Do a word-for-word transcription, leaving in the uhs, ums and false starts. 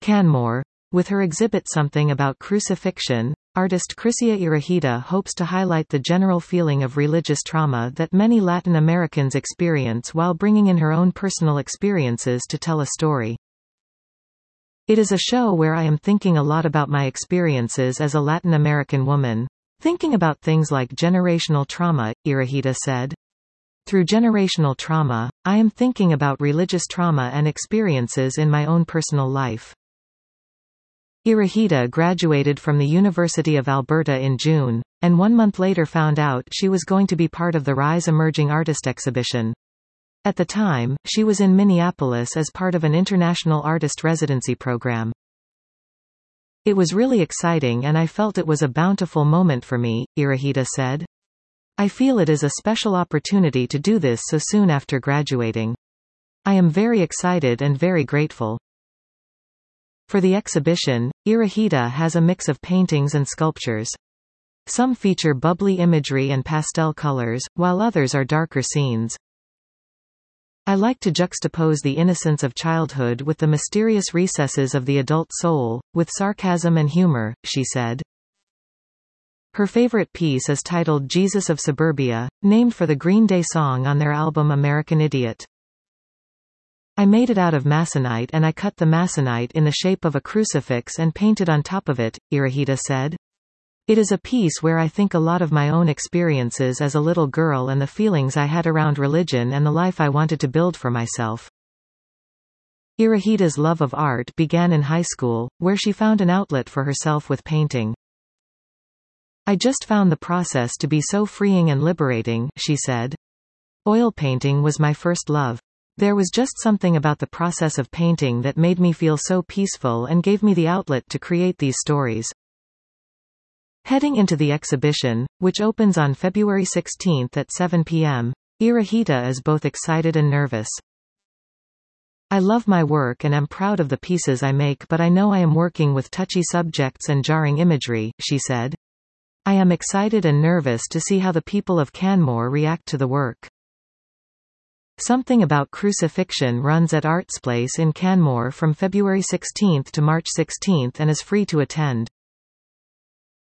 Canmore. With her exhibit Something About Crucifixion, artist Crisia Irahita hopes to highlight the general feeling of religious trauma that many Latin Americans experience while bringing in her own personal experiences to tell a story. It is a show where I am thinking a lot about my experiences as a Latin American woman. Thinking about things like generational trauma, Irahita said. Through generational trauma, I am thinking about religious trauma and experiences in my own personal life. Irahita graduated from the University of Alberta in June, and one month later found out she was going to be part of the Rise Emerging Artist exhibition. At the time, she was in Minneapolis as part of an international artist residency program. It was really exciting and I felt it was a bountiful moment for me, Irahita said. I feel it is a special opportunity to do this so soon after graduating. I am very excited and very grateful. For the exhibition, Irahita has a mix of paintings and sculptures. Some feature bubbly imagery and pastel colors, while others are darker scenes. I like to juxtapose the innocence of childhood with the mysterious recesses of the adult soul, with sarcasm and humor, she said. Her favorite piece is titled Jesus of Suburbia, named for the Green Day song on their album American Idiot. I made it out of masonite and I cut the masonite in the shape of a crucifix and painted on top of it, Irahita said. It is a piece where I think a lot of my own experiences as a little girl and the feelings I had around religion and the life I wanted to build for myself. Irahita's love of art began in high school, where she found an outlet for herself with painting. I just found the process to be so freeing and liberating, she said. Oil painting was my first love. There was just something about the process of painting that made me feel so peaceful and gave me the outlet to create these stories. Heading into the exhibition, which opens on February sixteenth at seven p m, Irahita is both excited and nervous. I love my work and am proud of the pieces I make, but I know I am working with touchy subjects and jarring imagery, she said. I am excited and nervous to see how the people of Canmore react to the work. Something About Crucifixion runs at Artsplace in Canmore from February sixteenth to March sixteenth and is free to attend.